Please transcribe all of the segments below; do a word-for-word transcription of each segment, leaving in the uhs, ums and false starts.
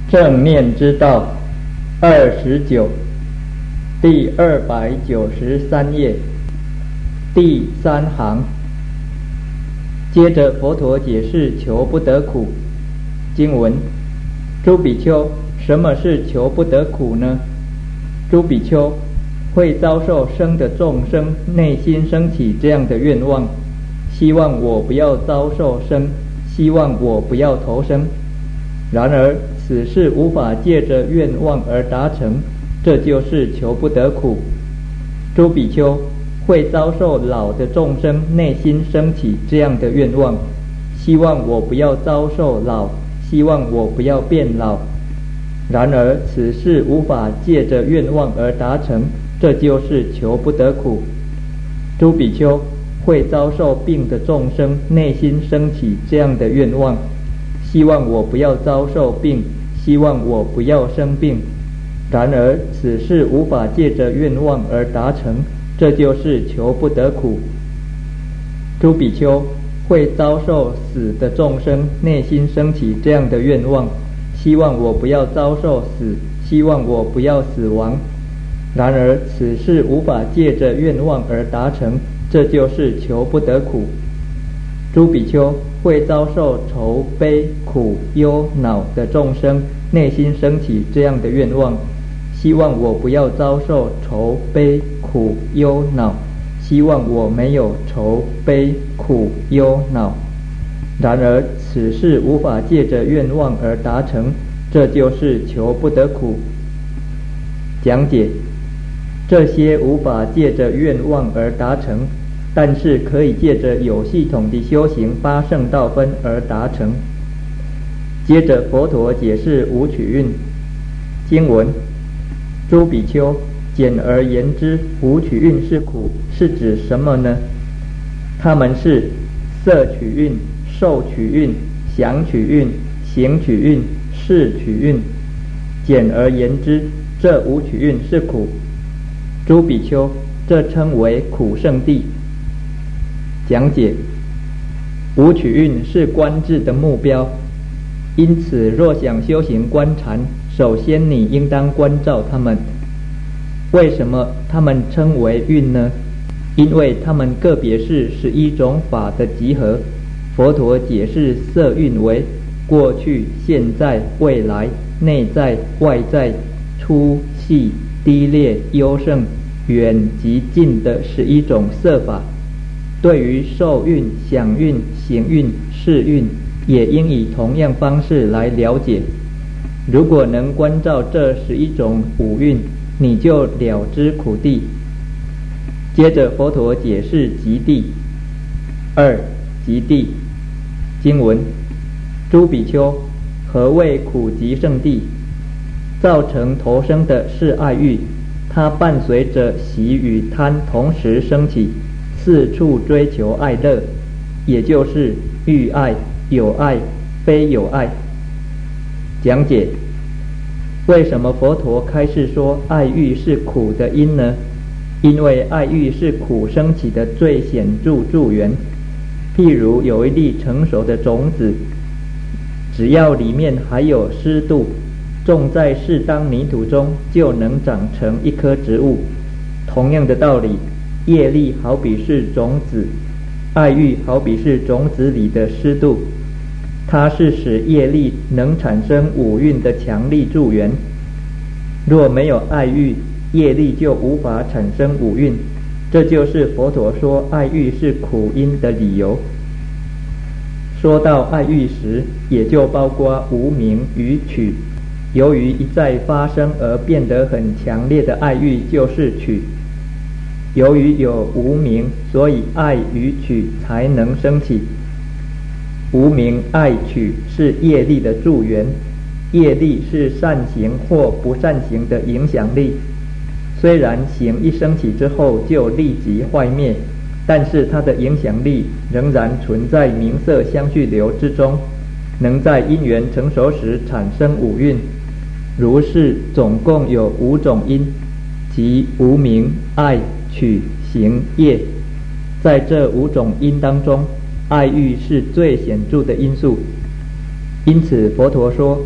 正念之道二十九，第二百九十三页，第三行。接着佛陀解释求不得苦。经文：诸比丘，什么是求不得苦呢？诸比丘，会遭受生的众生内心升起这样的愿望，希望我不要遭受生，希望我不要投生。然而此事无法借着愿望而达成，这就是求不得苦。诸比丘，会遭受老的众生内心升起这样的愿望，希望我不要遭受老，希望我不要变老。然而此事无法借着愿望而达成，这就是求不得苦。诸比丘，会遭受病的众生内心升起这样的愿望，希望我不要遭受病，希望我不要生病。然而此事无法借着愿望而达成，这就是求不得苦。诸比丘，会遭受死的众生内心升起这样的愿望，希望我不要遭受死，希望我不要死亡。然而此事无法借着愿望而达成，这就是求不得苦。诸比丘，会遭受愁悲苦忧恼的众生内心升起这样的愿望，希望我不要遭受愁悲苦忧恼，希望我没有愁悲苦忧恼。然而此事无法借着愿望而达成，这就是求不得苦。讲解：这些无法借着愿望而达成，但是可以借着有系统的修行八圣道分而达成。接着佛陀解释五取蕴。经文：诸比丘，简而言之，五取蕴是苦，是指什么呢？它们是色取蕴、受取蕴、想取蕴、行取蕴、识取蕴。简而言之，这五取蕴是苦。诸比丘，这称为苦圣地。讲解：五取蕴是观智的目标，因此若想修行观禅，首先你应当关照他们。为什么他们称为蕴呢？因为他们个别是十一种法的集合。佛陀解释色蕴为过去、现在、未来、内在、外在、粗细、低劣、优胜、远及近的十一种色法。对于受蕴、想蕴、行蕴、识蕴，也应以同样方式来了解。如果能关照这十一种五蕴，你就了知苦地。接着佛陀解释极地。二、极地。经文：诸比丘，何谓苦极胜地？造成投生的是爱欲，它伴随着喜与贪同时升起，四处追求爱乐，也就是欲爱、有爱、非有爱。讲解：为什么佛陀开示说爱欲是苦的因呢？因为爱欲是苦升起的最显著助缘。譬如有一粒成熟的种子，只要里面还有湿度，种在适当泥土中，就能长成一棵植物。同样的道理，业力好比是种子，爱欲好比是种子里的湿度，它是使业力能产生五蕴的强力助缘。若没有爱欲，业力就无法产生五蕴，这就是佛陀说爱欲是苦因的理由。说到爱欲时，也就包括无明与取。由于一再发生而变得很强烈的爱欲就是取。由于有无明，所以爱与取才能升起。无明爱取是业力的助缘，业力是善行或不善行的影响力。虽然行一升起之后就立即坏灭，但是它的影响力仍然存在名色相续流之中，能在因缘成熟时产生五蕴。如是总共有五种因，即无明、爱、取、行、业。在这五种因当中，爱欲是最显著的因素。因此佛陀说，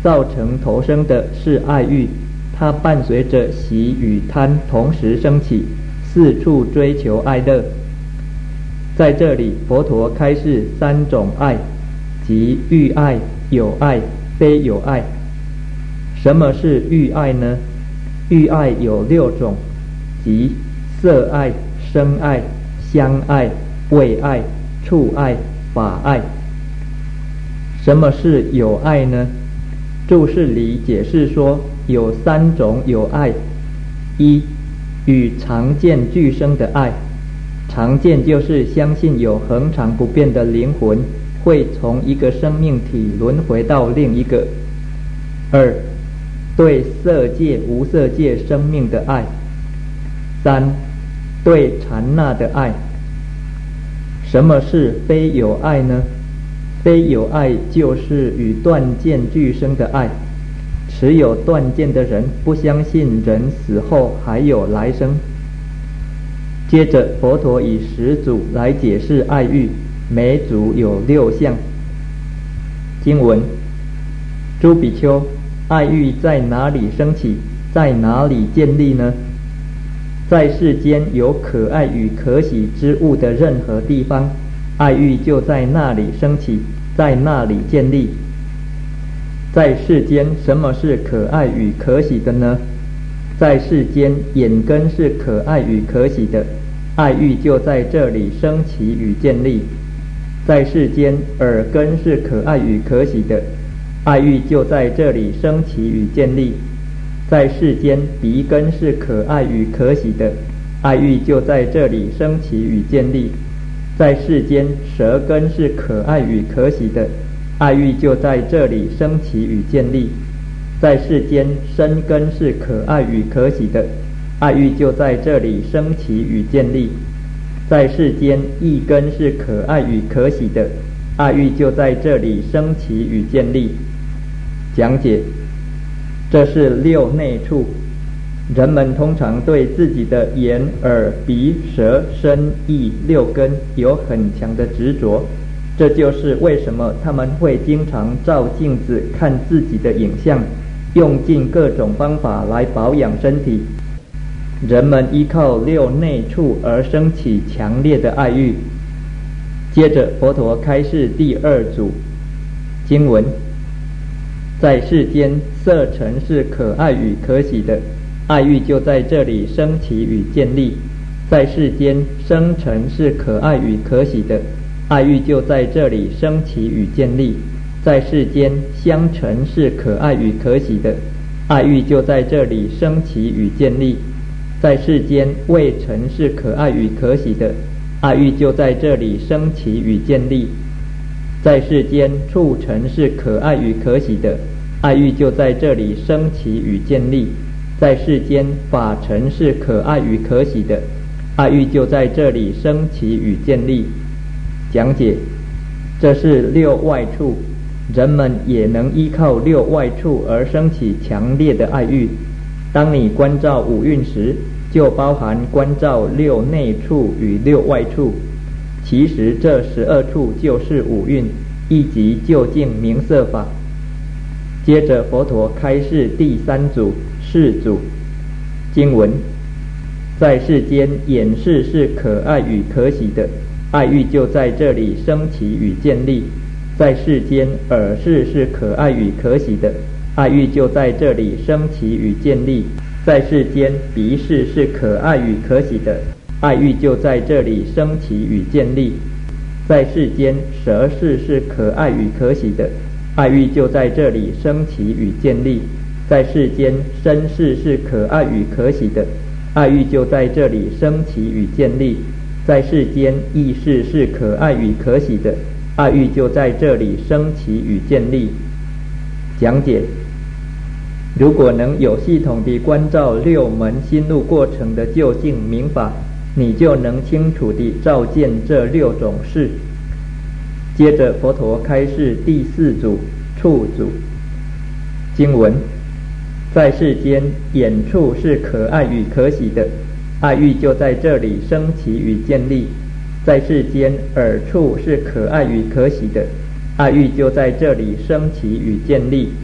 造成投生的是爱欲，它伴随着喜与贪同时升起，四处追求爱乐。在这里，佛陀开示三种爱，即欲爱、有爱、非有爱。什么是欲爱呢？欲爱有六种，即色爱、声爱、香爱、味爱、触爱、法爱。什么是有爱呢？注释里解释说，有三种有爱：一、与常见俱生的爱，常见就是相信有恒常不变的灵魂会从一个生命体轮回到另一个。二、对色界无色界生命的爱。三、对禅那的爱。什么是非有爱呢？非有爱就是与断见俱生的爱。持有断见的人不相信人死后还有来生。接着佛陀以十组来解释爱欲，每组有六项。经文：诸比丘，爱欲在哪里升起，在哪里建立呢？在世间有可爱与可喜之物的任何地方，爱欲就在那里升起，在那里建立。在世间，什么是可爱与可喜的呢？在世间，眼根是可爱与可喜的，爱欲就在这里升起与建立。在世间，耳根是可爱与可喜的，爱欲就在这里升起与建立。在世间，鼻根是可爱与可喜的，爱欲就在这里升起与建立。在世间，舌根是可爱与可喜的，爱欲就在这里升起与建立。在世间，身根是可爱与可喜的，爱欲就在这里升起与建立。在世间，意根是可爱与可喜的，爱欲就在这里升起与建立。讲解：这是六内处。人们通常对自己的眼、耳、鼻、舌、身、意六根有很强的执着，这就是为什么他们会经常照镜子看自己的影像，用尽各种方法来保养身体。人们依靠六内处而升起强烈的爱欲。接着佛陀开示第二组经文：在世间，色尘是可爱与可喜的，爱欲就在这里升起与建立。在世间，声尘是可爱与可喜的，爱欲就在这里升起与建立。在世间，香尘是可爱与可喜的，爱欲就在这里升起与建立。在世间，味尘是可爱与可喜的，爱欲就在这里升起与建立。在世间，触尘是可爱与可喜的，爱欲就在这里升起与建立。在世间，法尘是可爱与可喜的，爱欲就在这里升起与建立。讲解：这是六外处，人们也能依靠六外处而升起强烈的爱欲。当你观照五蕴时，就包含观照六内处与六外处。其实这十二处就是五蕴，亦即究竟明色法。接着佛陀开示第三组世组经文：在世间，眼视是可爱与可喜的，爱欲就在这里升起与建立。在世间，耳视是可爱与可喜的，爱欲就在这里升起与建立。在世间，鼻视是可爱与可喜的，爱欲就在这里升起与建立。在世间，舌视是可爱与可喜的，爱欲就在这里升起与建立。在世间，身视是可爱与可喜的，爱欲就在这里升起与建立。在世间，意视是可爱与可喜的，爱欲就在这里升起与建立。讲解：如果能有系统地关照六门心路过程的究竟明法，你就能清楚地照见这六种事。接着佛陀开示第四组触组经文：在世间，眼处是可爱与可喜的，爱欲就在这里升起与建立。在世间，耳处是可爱与可喜的，爱欲就在这里升起与建立。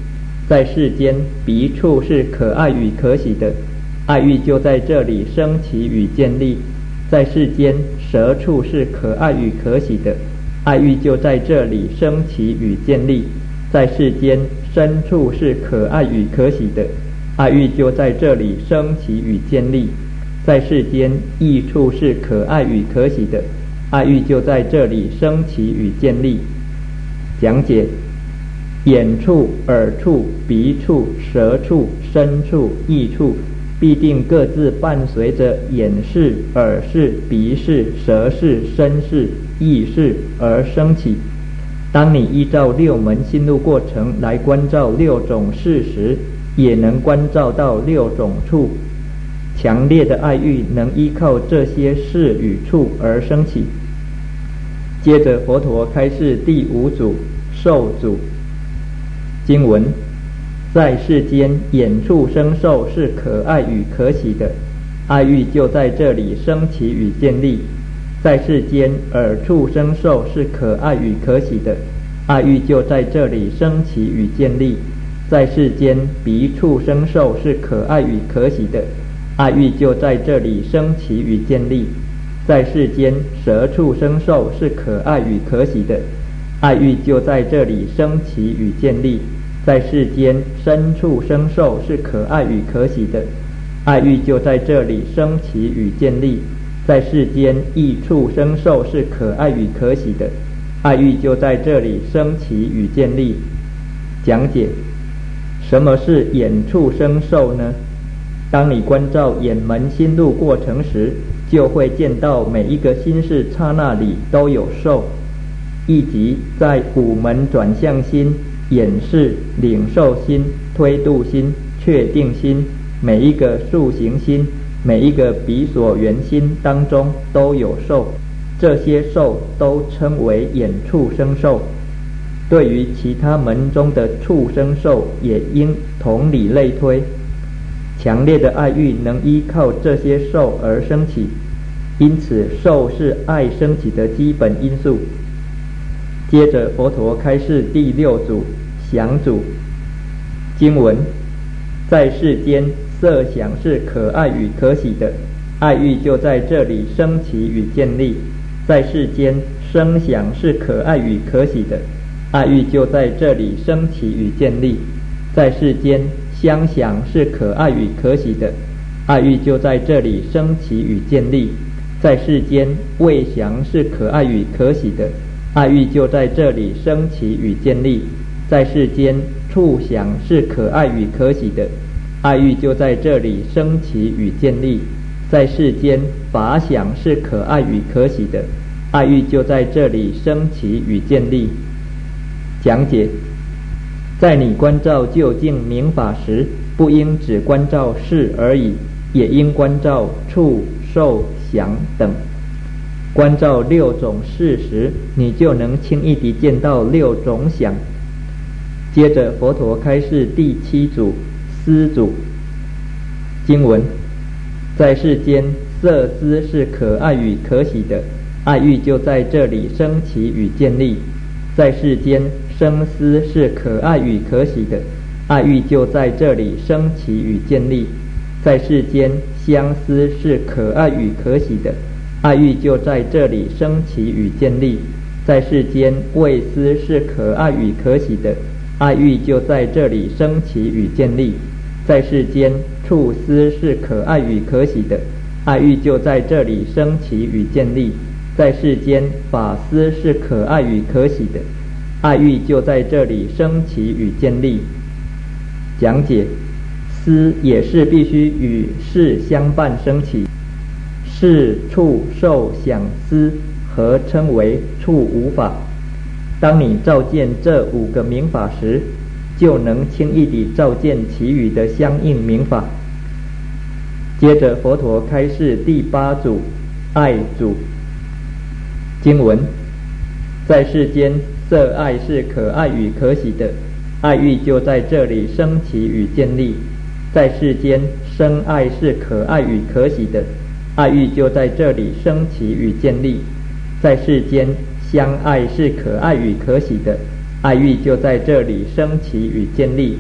在世间鼻触是可爱与可喜的，爱欲就在这里升起与建立；在世间舌触是可爱与可喜的，爱欲就在这里升起与建立；在世间身触是可爱与可喜的，爱欲就在这里升起与建立；在世间意触是可爱与可喜的，爱欲就在这里升起与建立。讲解：眼触、耳触、鼻触、舌触、身触、意触，必定各自伴随着眼视、耳视、鼻视、舌视、身视、意视而升起。当你依照六门心路过程来关照六种事时，也能关照到六种触。强烈的爱欲能依靠这些事与触而升起。接着佛陀开示第五组受组经文：在世间眼触生受是可爱与可喜的，爱欲就在这里升起与建立；在世间耳触生受是可爱与可喜的，爱欲就在这里升起与建立；在世间鼻触生受是可爱与可喜的，爱欲就在这里升起与建立；在世间舌触生受是可爱与可喜的，爱欲就在这里升起与建立；在世间身触生受是可爱与可喜的，爱欲就在这里升起与建立；在世间意触生受是可爱与可喜的，爱欲就在这里升起与建立。讲解：什么是眼触生受呢？当你关照眼门心路过程时，就会见到每一个心事刹那里都有受，以及在五门转向心、眼视、领受心、推度心、确定心，每一个速行心，每一个彼所缘心当中都有受，这些受都称为眼触生受。对于其他门中的触生受也应同理类推。强烈的爱欲能依靠这些受而升起，因此受是爱升起的基本因素。接着佛陀开示第六组想组经文：在世间色想是可爱与可喜的，爱欲就在这里升起与建立；在世间声想是可爱与可喜的，爱欲就在这里升起与建立；在世间香想是可爱与可喜的，爱欲就在这里升起与建立；在世间味想是可爱与可喜的，爱欲就在这里升起与建立；在世间触想是可爱与可喜的，爱欲就在这里升起与建立；在世间法想是可爱与可喜的，爱欲就在这里升起与建立。讲解：在你关照究竟明法时，不应只关照事而已，也应关照触、受、想等。关照六种事时，你就能轻易地见到六种想。接着佛陀开示第七组思组经文：在世间色思是可爱与可喜的，爱欲就在这里升起与建立；在世间声思是可爱与可喜的，爱欲就在这里升起与建立；在世间香思是可爱与可喜的，爱欲就在这里升起与建立；在世间味思是可爱与可喜的，爱欲就在这里升起与建立；在世间触思是可爱与可喜的，爱欲就在这里升起与建立；在世间法思是可爱与可喜的，爱欲就在这里升起与建立。讲解：思也是必须与事相伴升起，事、触、受、想、思合称为触五法。当你照见这五个明法时，就能轻易地照见其余的相应明法。接着佛陀开示第八组爱组经文：在世间色爱是可爱与可喜的，爱欲就在这里升起与建立；在世间生爱是可爱与可喜的，爱欲就在这里升起与建立；在世间相爱是可爱与可喜的，爱欲就在这里升起与建立；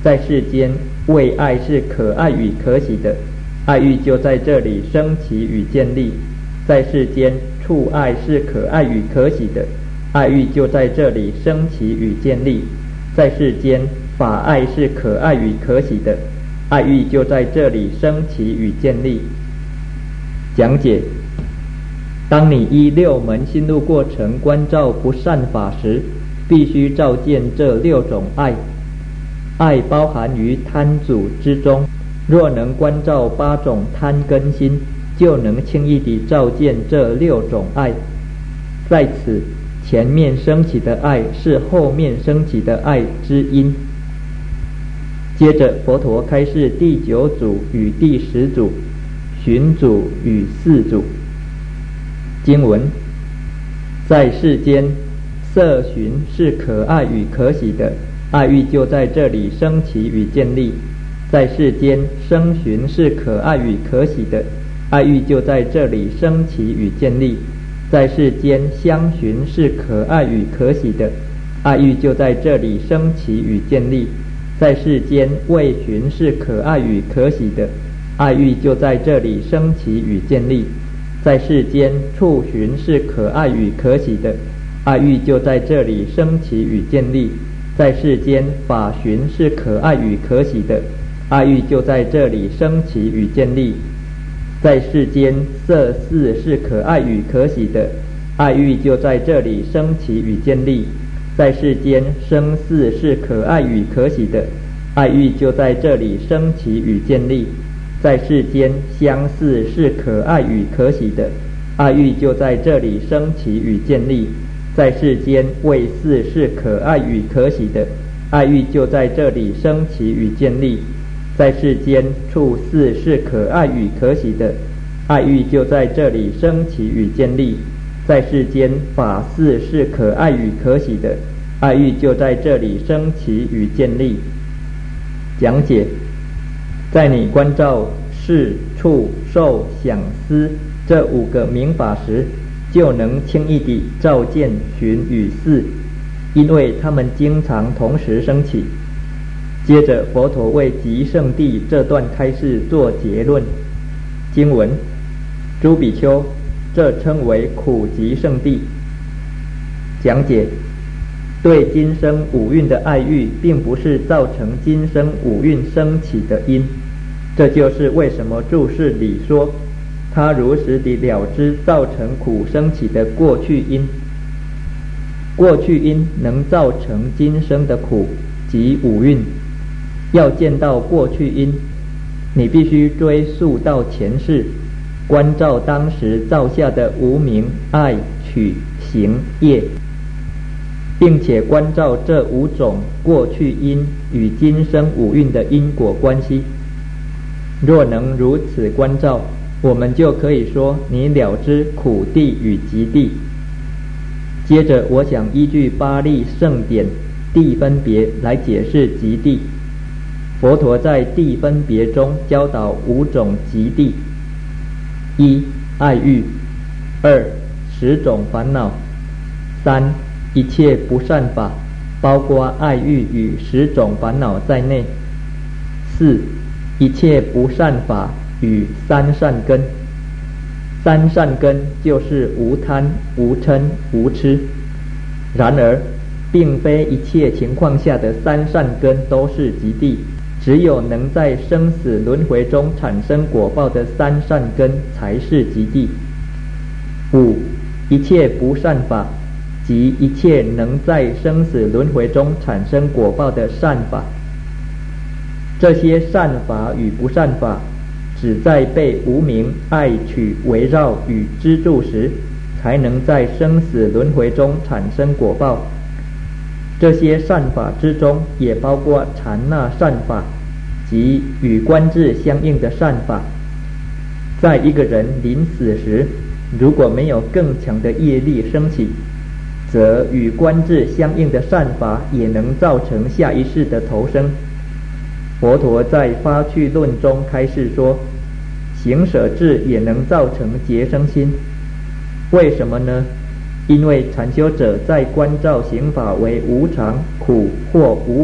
在世间为爱是可爱与可喜的，爱欲就在这里升起与建立；在世间触爱是可爱与可喜的，爱欲就在这里升起与建立；在世间法爱是可爱与可喜的，爱欲就在这里升起与建立。讲解：当你依六门心路过程观照不善法时，必须照见这六种爱。爱包含于贪组之中，若能观照八种贪根心，就能轻易地照见这六种爱。在此，前面升起的爱是后面升起的爱之因。接着佛陀开示第九组与第十组，寻组与四组。经文：在世间，色寻是可爱与可喜的，爱欲就在这里升起与建立；在世间，声寻是可爱与可喜的，爱欲就在这里升起与建立；在世间，香寻是可爱与可喜的，爱欲就在这里升起与建立；在世间，味寻是可爱与可喜的，爱欲就在这里升起与建立；在世间，触寻是可爱与可喜的，爱欲就在这里升起与建立；在世间，法寻是可爱与可喜的，爱欲就在这里升起与建立；在世间，色四是可爱与可喜的，爱欲就在这里升起与建立；在世间，声四是可爱与可喜的，爱欲就在这里升起与建立；在世间，香四是可爱与可喜的，爱欲就在这里升起与建立；在世间，味四是可爱与可喜的，爱欲就在这里升起与建立；在世间，触四是可爱与可喜的，爱欲就在这里升起与建立；在世间，法四是可爱与可喜的，爱欲就在这里升起与建立。讲解：在你观照视、触、受、想、思这五个明法时，就能轻易地照见寻与四，因为它们经常同时升起。接着佛陀为极圣地这段开示做结论。经文：诸比丘，这称为苦集圣地。讲解：对今生五蕴的爱欲，并不是造成今生五蕴升起的因。这就是为什么注释里说，他如实地了知造成苦升起的过去因。过去因能造成今生的苦，即五蕴。要见到过去因，你必须追溯到前世，观照当时造下的无明、爱、取、行、业，并且观照这五种过去因与今生五蕴的因果关系。若能如此观照，我们就可以说你了知苦地与极地。接着我想依据巴利圣典地分别来解释极地。佛陀在地分别中教导五种极地：一、爱欲；二、十种烦恼；三、一切不善法，包括爱欲与十种烦恼在内；四、一切不善法与三善根。三善根就是无贪、无嗔、无痴。然而，并非一切情况下的三善根都是极地，只有能在生死轮回中产生果报的三善根才是极地。五、一切不善法，即一切能在生死轮回中产生果报的善法。这些善法与不善法，只在被无明、爱取围绕与支柱时，才能在生死轮回中产生果报。这些善法之中，也包括禅那善法，即与观智相应的善法。在一个人临死时，如果没有更强的业力升起，则与观智相应的善法也能造成下一世的投生。佛陀在发趣论中开示说，行舍智也能造成结生心。为什么呢？因为禅修者在观照行法为无常、苦或无我，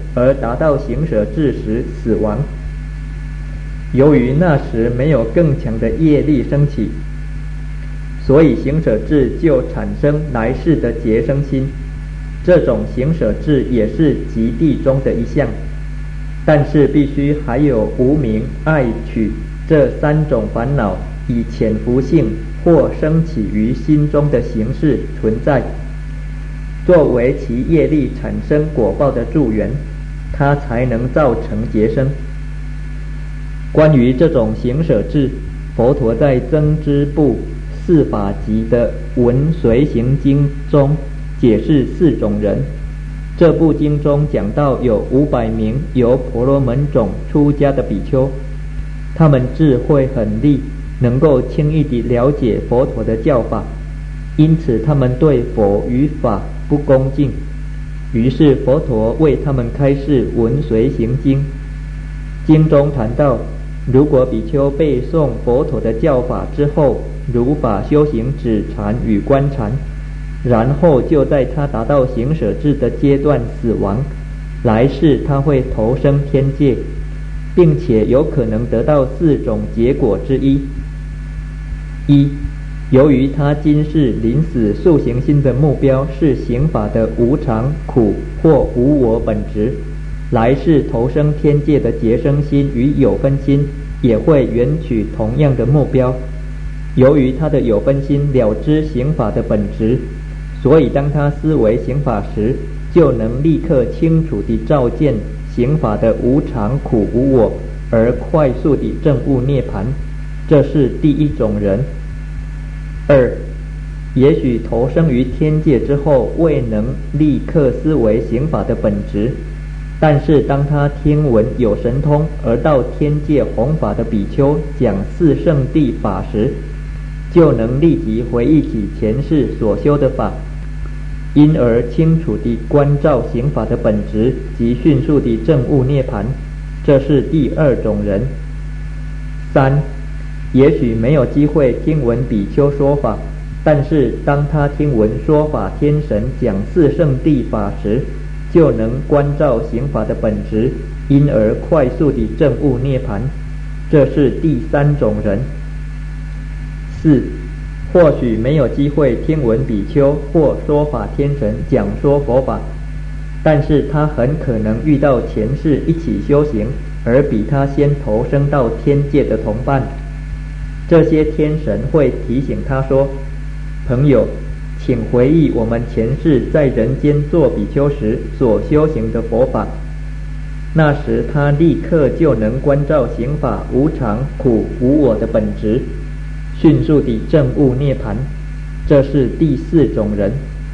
而达到行舍智时死亡。由于那时没有更强的业力升起，所以行舍智就产生来世的结生心。这种行舍智也是极地中的一项，但是必须还有无明、爱取这三种烦恼以潜伏性或升起于心中的形式存在，作为其业力产生果报的助缘，它才能造成结生。关于这种行舍智，佛陀在增支部四法集的文随行经中解释四种人。这部经中讲到有五百名由婆罗门种出家的比丘，他们智慧很利，能够轻易地了解佛陀的教法，因此他们对佛与法不恭敬。于是佛陀为他们开示文随行经。经中谈到，如果比丘背诵佛陀的教法之后，如法修行止禅与观禅，然后就在他达到行舍智的阶段死亡，来世他会投生天界，并且有可能得到四种结果之一。一，由于他今世临死速行心的目标是行法的无常、苦或无我本质，来世投生天界的结生心与有分心也会缘取同样的目标。由于他的有分心了知行法的本质，所以当他思维行法时，就能立刻清楚地照见行法的无常、苦、无我，而快速地证悟涅槃。这是第一种人。二，也许投生于天界之后未能立刻思维行法的本质，但是当他听闻有神通而到天界弘法的比丘讲四圣谛法时，就能立即回忆起前世所修的法，因而清楚地关照行法的本质，及迅速地证悟涅槃。这是第二种人。三，也许没有机会听闻比丘说法，但是当他听闻说法天神讲四圣谛法时，就能关照行法的本质，因而快速地证悟涅槃。这是第三种人。四，或许没有机会听闻比丘或说法天神讲说佛法，但是他很可能遇到前世一起修行而比他先投生到天界的同伴。这些天神会提醒他说，朋友，请回忆我们前世在人间做比丘时所修行的佛法。那时他立刻就能关照行法无常、苦、无我的本质，迅速地证悟涅槃。这是第四种人。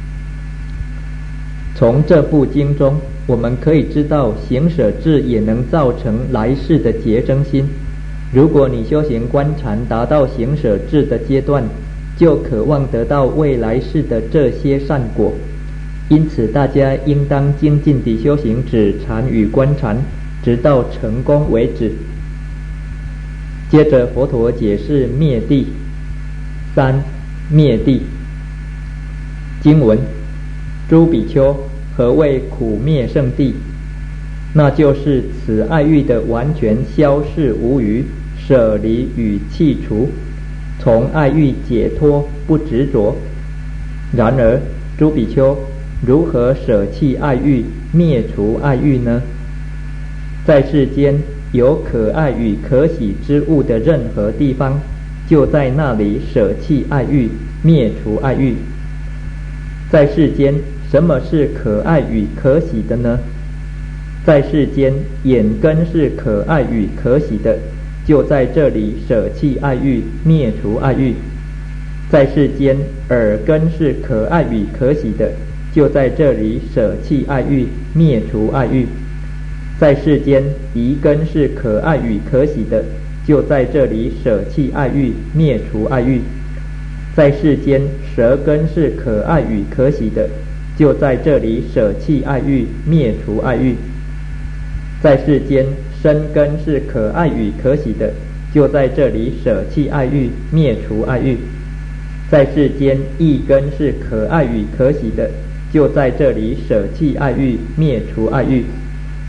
从这部经中，我们可以知道行舍智也能造成来世的结生心。如果你修行观禅达到行舍智的阶段，就渴望得到未来世的这些善果，因此大家应当精进地修行止禅与观禅，直到成功为止。接着佛陀解释灭地。三，灭地。经文：诸比丘，何谓苦灭圣地？那就是此爱欲的完全消逝无余，舍离与弃除，从爱欲解脱，不执着。然而诸比丘，如何舍弃爱欲，灭除爱欲呢？在世间有可爱与可喜之物的任何地方，就在那里舍弃爱欲，灭除爱欲。在世间，什么是可爱与可喜的呢？在世间，眼根是可爱与可喜的，就在这里舍弃爱欲，灭除爱欲。在世间，耳根是可爱与可喜的，就在这里舍弃爱欲，灭除爱欲。在世间，鼻根是可爱与可喜的，就在这里舍弃爱欲，灭除爱欲。在世间，舌根是可爱与可喜的，就在这里舍弃爱欲，灭除爱欲。在世间，身根是可爱与可喜的，就在这里舍弃爱欲，灭除爱欲。在世间，意根是可爱与可喜的，就在这里舍弃爱欲，灭除爱欲。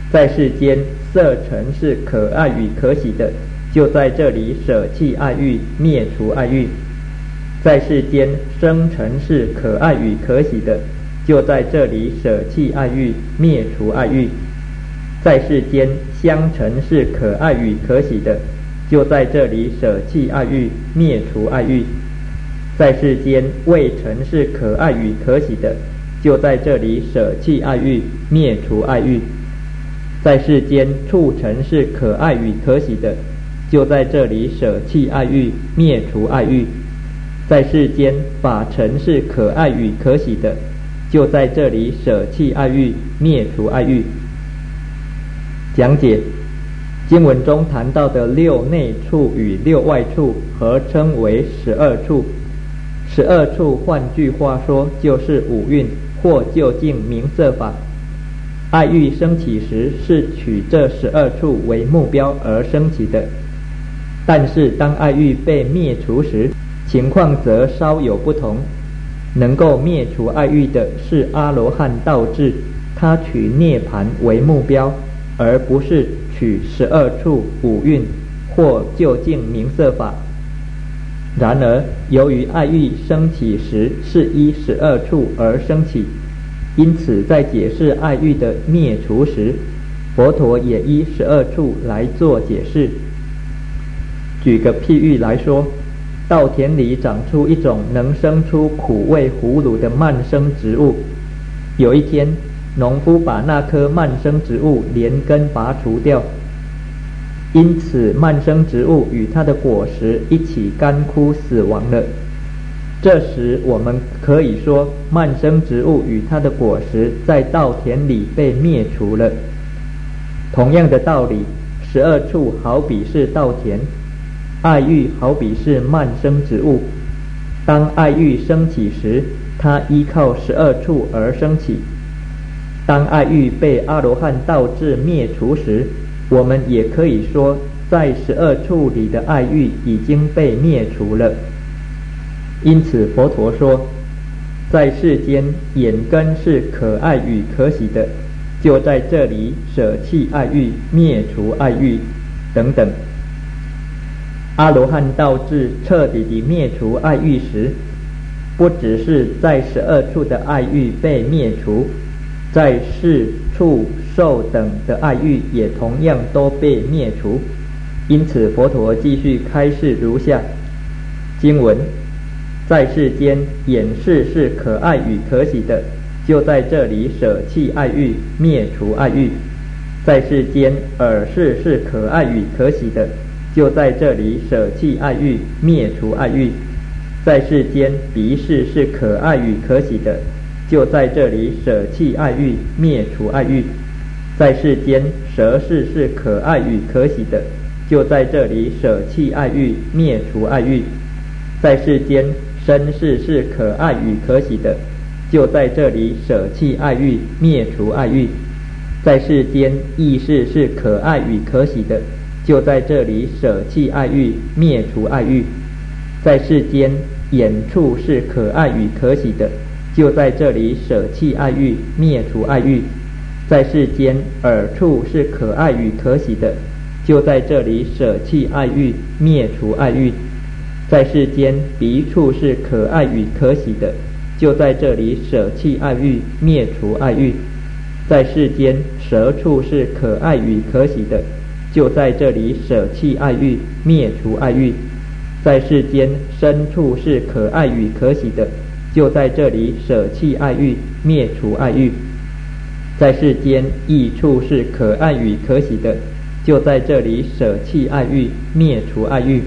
在世间色尘是可爱与可喜的，就在这里舍弃爱欲，灭除爱欲。在世间声尘是可爱与可喜的，就在这里舍弃爱欲，灭除爱欲。在世间香尘是可爱与可喜的，就在这里舍弃爱欲，灭除爱欲。在世间味尘是可爱与可喜的，就在这里舍弃爱欲，灭除爱欲。在世间触尘是可爱与可喜的，就在这里舍弃爱欲，灭除爱欲。在世间法尘是可爱与可喜的，就在这里舍弃爱欲，灭除爱欲。讲解经文中谈到的六内处与六外处合称为十二处。十二处换句话说就是五蕴或究竟名色法。爱欲升起时是取这十二处为目标而升起的，但是当爱欲被灭除时，情况则稍有不同。能够灭除爱欲的是阿罗汉道智，他取涅槃为目标，而不是取十二处五蕴或究竟名色法。然而由于爱欲升起时是依十二处而升起，因此在解释爱欲的灭除时，佛陀也依十二处来做解释。举个譬喻来说，稻田里长出一种能生出苦味葫芦的蔓生植物。有一天，农夫把那棵蔓生植物连根拔除掉，因此蔓生植物与它的果实一起干枯死亡了。这时我们可以说，蔓生植物与它的果实在稻田里被灭除了。同样的道理，十二处好比是稻田，爱欲好比是蔓生植物。当爱欲升起时，它依靠十二处而升起；当爱欲被阿罗汉道智灭除时，我们也可以说，在十二处里的爱欲已经被灭除了。因此佛陀说，在世间眼根是可爱与可喜的，就在这里舍弃爱欲，灭除爱欲等等。阿罗汉道智彻底地灭除爱欲时，不只是在十二处的爱欲被灭除，在事处受等的爱欲也同样都被灭除。因此佛陀继续开示如下：经文，在世间眼视是可爱与可喜的，就在这里舍弃爱欲，灭除爱欲。在世间耳视是可爱与可喜的，就在这里舍弃爱欲，灭除爱欲。在世间鼻视是可爱与可喜的，就在这里舍弃爱欲，灭除爱欲。在世间舌视是可爱与可喜的，就在这里舍弃爱欲，灭除爱欲。在世间身视是可爱与可喜的，就在这里舍弃爱欲，灭除爱欲。在世间意识是可爱与可喜的，就在这里舍弃爱欲，灭除爱欲。在世间眼处是可爱与可喜的，就在这里舍弃爱欲，灭除爱欲。在世间耳处是可爱与可喜的，就在这里舍弃爱欲，灭除爱欲。在世间鼻处是可爱与可喜的，就在这里舍弃爱欲，灭除爱欲。在世间舌处是可爱与可喜的，就在这里舍弃爱欲，灭除爱欲。在世间身处是可爱与可喜的，就在这里舍弃爱欲，灭除爱欲。在世间意处是可爱与可喜的，就在这里舍弃爱欲，灭除爱欲。